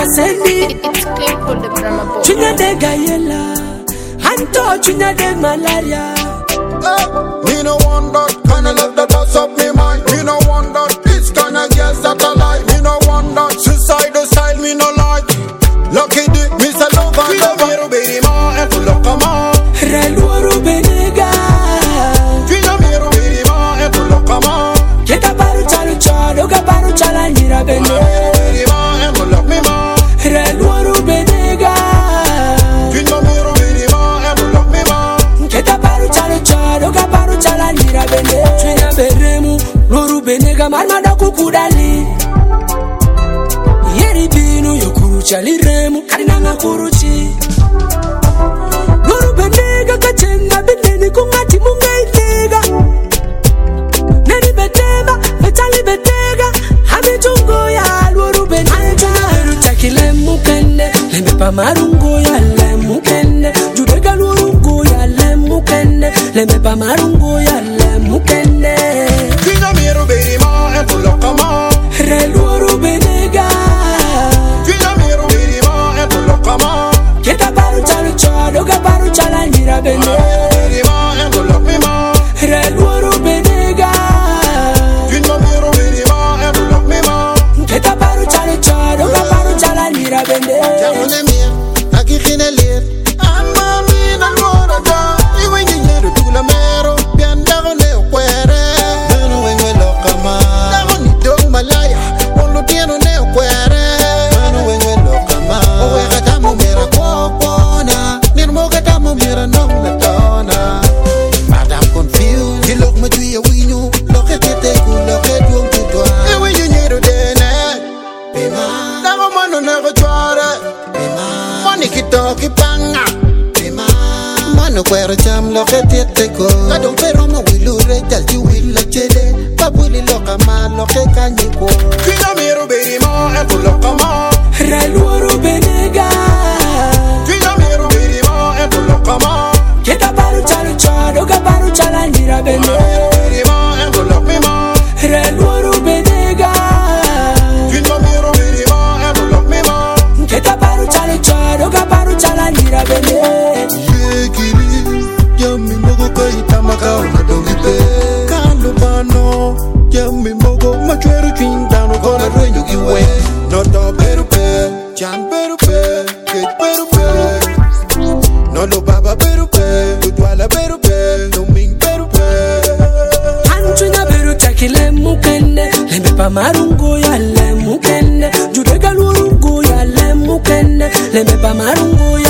sendi. It's clean for the drama boy. Chunya de gayela, Anto chunya de malaria. Me no want that kind of love that does up me mind. Me no want that this kind of girls that I like. Me no want that suicidal style, me no like. Lucky dick, me say love and love. Me baby ma, and pull up come on. Reluoro benega. Fina me baby ma, and pull up come on. Kita baru chalu chalo, ka baru chala nira bene. Baby ma, and pull up me ma. Reluoro benega. Fina me baby ma, and pull up me ma. Kita baru chalu chalo, ka baru chala nira bene. Chunya beremu, loru benega marmada kukudali. Yeri binu yokuru chali remu, karina ngakuruchi. Loru benega kachenga beneni kungati munga itega. Neni betema, betali betega. Hamitungo ya loru benega. Chuna beru chakile mukende, lembe pa marungo ya lemukende. Judega loru ya lemukende, lembe pa marungo ya lemukende. Fina me baby ma, and pull up come on. Reluoro benega. Fina me baby ma, and pull up come on. Kita baru chalu chalo, ka baru chala nira bene. Baby ma, and pull up me ma. Reluoro benega. Fina me baby ma, and pull up me ma. Kita baru chalu chalo, ka baru chala nira bene. Jamune mia, aki khine lir. Amma mi na ngora da. Iwe nyeru tula mero, pianda gone kwere. Nanu wenwe lokama. Nanu ni dog malaya, wolo tieno ne kwere. Nanu wenwe lokama. Owe katamu mera kokona, nirmo katamu mera nom na tona. But I'm confused. Di lok ma tuya winyo, loke tete ku loke tuong tutwa. Iwe nyeru dene. Bima, nanu mano nero chware. Money kitoki panga. Mano kwero cham loke tiete ko. Kadong pero mo wilure jalti willa chede. Papuli loka ma loke kanyi ko. Fina mero baby ma, and pull up come on. Reluoro benega. Fina mero baby ma, and pull up come on. Kita baru chalu chalo, ka baru chala nira bene. Baby ma, and pull up me ma. Reluoro benega. Fina mero baby ma, and pull up me ma. Kita baru chalu chalo, ka baru chala nira bene. Yekiri, yami mogo kaita makao na dongipe. Kalo bano, yami mogo machweru chindano kona renyo kiwe. No to peru pe, jam peru pe, get peru pe. No lo baba peru pe, utwala peru pe, no ming peru pe. Anchunya beru chakile mukende, lembe pa marungo ya lemukende. Judega loru ya lemukende, lembe pa marungo ya